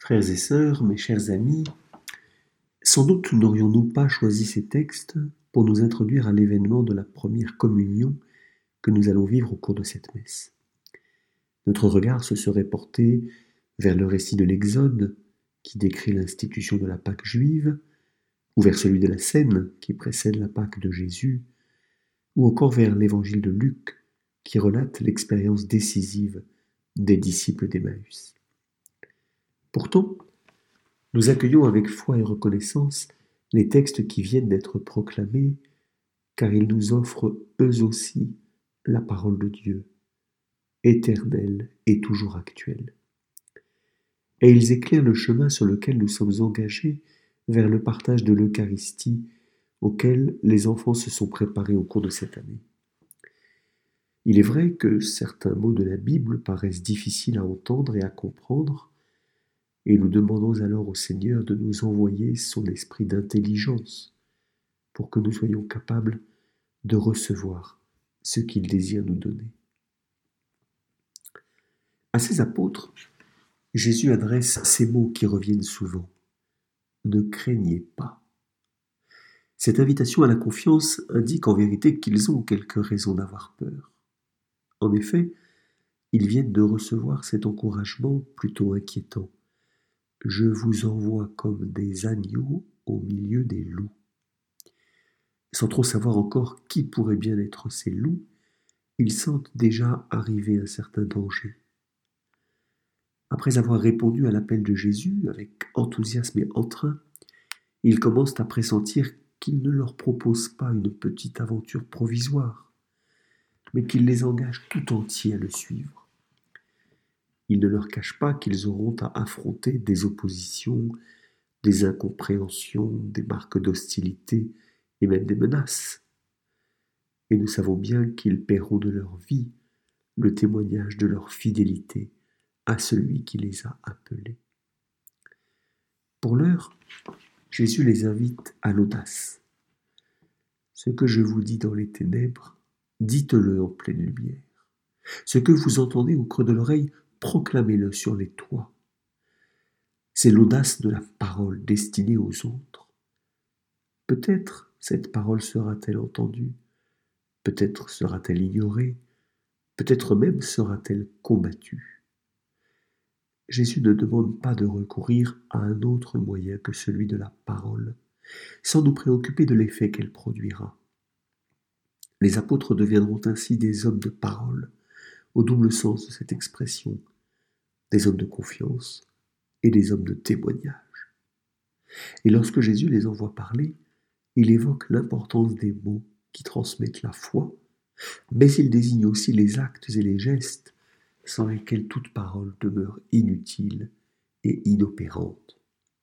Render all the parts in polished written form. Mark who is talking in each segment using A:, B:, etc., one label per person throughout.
A: Frères et sœurs, mes chers amis, sans doute n'aurions-nous pas choisi ces textes pour nous introduire à l'événement de la première communion que nous allons vivre au cours de cette messe. Notre regard se serait porté vers le récit de l'Exode, qui décrit l'institution de la Pâque juive, ou vers celui de la Cène, qui précède la Pâque de Jésus, ou encore vers l'évangile de Luc, qui relate l'expérience décisive des disciples d'Emmaüs. Pourtant, nous accueillons avec foi et reconnaissance les textes qui viennent d'être proclamés, car ils nous offrent eux aussi la parole de Dieu, éternelle et toujours actuelle. Et ils éclairent le chemin sur lequel nous sommes engagés vers le partage de l'Eucharistie auquel les enfants se sont préparés au cours de cette année. Il est vrai que certains mots de la Bible paraissent difficiles à entendre et à comprendre, et nous demandons alors au Seigneur de nous envoyer son esprit d'intelligence pour que nous soyons capables de recevoir ce qu'il désire nous donner. À ses apôtres, Jésus adresse ces mots qui reviennent souvent. Ne craignez pas. Cette invitation à la confiance indique en vérité qu'ils ont quelques raisons d'avoir peur. En effet, ils viennent de recevoir cet encouragement plutôt inquiétant. Je vous envoie comme des agneaux au milieu des loups. Sans trop savoir encore qui pourrait bien être ces loups, ils sentent déjà arriver un certain danger. Après avoir répondu à l'appel de Jésus avec enthousiasme et entrain, ils commencent à pressentir qu'il ne leur propose pas une petite aventure provisoire, mais qu'il les engage tout entiers à le suivre. Il ne leur cache pas qu'ils auront à affronter des oppositions, des incompréhensions, des marques d'hostilité et même des menaces. Et nous savons bien qu'ils paieront de leur vie le témoignage de leur fidélité à celui qui les a appelés. Pour l'heure, Jésus les invite à l'audace. Ce que je vous dis dans les ténèbres, dites-le en pleine lumière. Ce que vous entendez au creux de l'oreille, proclamez-le sur les toits. C'est l'audace de la parole destinée aux autres. Peut-être cette parole sera-t-elle entendue, peut-être sera-t-elle ignorée, peut-être même sera-t-elle combattue. Jésus ne demande pas de recourir à un autre moyen que celui de la parole, sans nous préoccuper de l'effet qu'elle produira. Les apôtres deviendront ainsi des hommes de parole, au double sens de cette expression, des hommes de confiance et des hommes de témoignage. Et lorsque Jésus les envoie parler, il évoque l'importance des mots qui transmettent la foi, mais il désigne aussi les actes et les gestes sans lesquels toute parole demeure inutile et inopérante.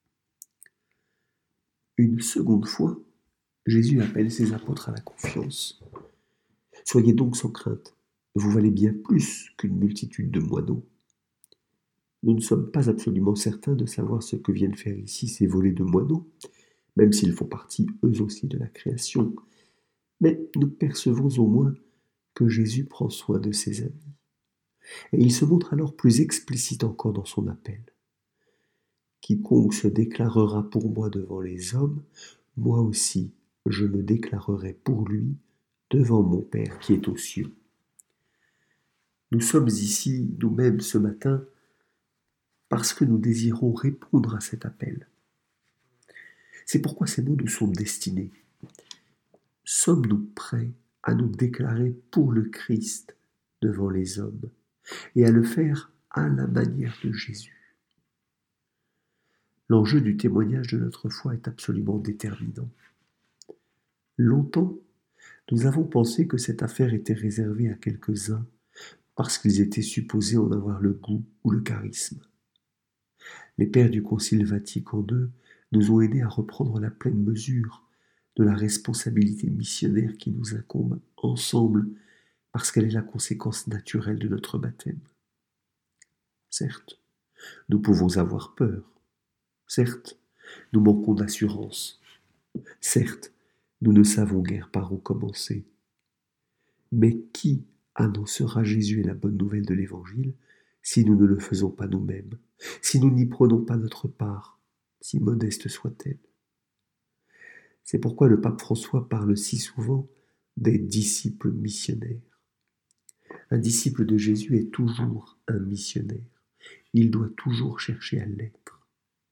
A: Une seconde fois, Jésus appelle ses apôtres à la confiance. Soyez donc sans crainte, vous valez bien plus qu'une multitude de moineaux. Nous ne sommes pas absolument certains de savoir ce que viennent faire ici ces volées de moineaux, même s'ils font partie eux aussi de la création, mais nous percevons au moins que Jésus prend soin de ses amis. Et il se montre alors plus explicite encore dans son appel. Quiconque se déclarera pour moi devant les hommes, moi aussi je me déclarerai pour lui devant mon Père qui est aux cieux. Nous sommes ici nous-mêmes ce matin parce que nous désirons répondre à cet appel. C'est pourquoi ces mots nous sont destinés. Sommes-nous prêts à nous déclarer pour le Christ devant les hommes et à le faire à la manière de Jésus? L'enjeu du témoignage de notre foi est absolument déterminant. Longtemps, nous avons pensé que cette affaire était réservée à quelques-uns parce qu'ils étaient supposés en avoir le goût ou le charisme. Les pères du Concile Vatican II nous ont aidés à reprendre la pleine mesure de la responsabilité missionnaire qui nous incombe ensemble parce qu'elle est la conséquence naturelle de notre baptême. Certes, nous pouvons avoir peur. Certes, nous manquons d'assurance. Certes, nous ne savons guère par où commencer. Mais qui annoncera Jésus et la bonne nouvelle de l'Évangile si nous ne le faisons pas nous-mêmes, si nous n'y prenons pas notre part, si modeste soit-elle. C'est pourquoi le pape François parle si souvent des disciples missionnaires. Un disciple de Jésus est toujours un missionnaire. Il doit toujours chercher à l'être.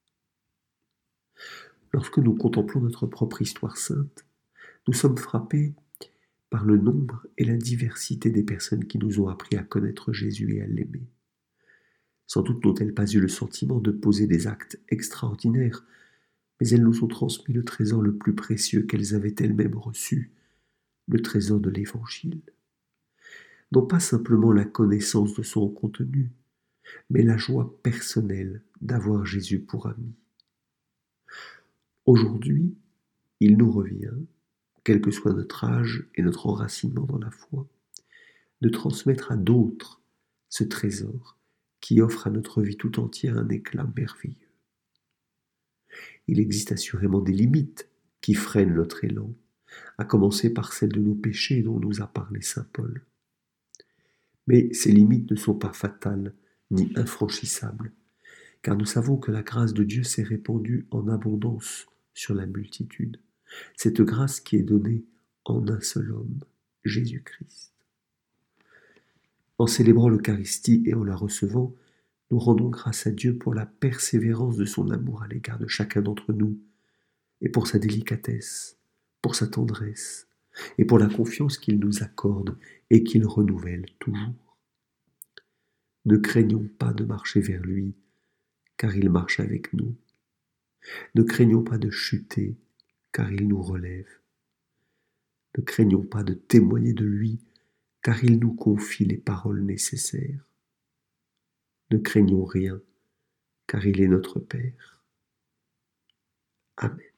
A: Lorsque nous contemplons notre propre histoire sainte, nous sommes frappés par le nombre et la diversité des personnes qui nous ont appris à connaître Jésus et à l'aimer. Sans doute n'ont-elles pas eu le sentiment de poser des actes extraordinaires, mais elles nous ont transmis le trésor le plus précieux qu'elles avaient elles-mêmes reçu, le trésor de l'Évangile. Non pas simplement la connaissance de son contenu, mais la joie personnelle d'avoir Jésus pour ami. Aujourd'hui, il nous revient, quel que soit notre âge et notre enracinement dans la foi, de transmettre à d'autres ce trésor qui offre à notre vie tout entière un éclat merveilleux. Il existe assurément des limites qui freinent notre élan, à commencer par celle de nos péchés dont nous a parlé saint Paul. Mais ces limites ne sont pas fatales ni infranchissables, car nous savons que la grâce de Dieu s'est répandue en abondance sur la multitude, cette grâce qui est donnée en un seul homme, Jésus-Christ. En célébrant l'Eucharistie et en la recevant, nous rendons grâce à Dieu pour la persévérance de son amour à l'égard de chacun d'entre nous, et pour sa délicatesse, pour sa tendresse, et pour la confiance qu'il nous accorde et qu'il renouvelle toujours. Ne craignons pas de marcher vers lui, car il marche avec nous. Ne craignons pas de chuter, car il nous relève. Ne craignons pas de témoigner de lui, car il nous confie les paroles nécessaires. Ne craignons rien, car il est notre Père. Amen.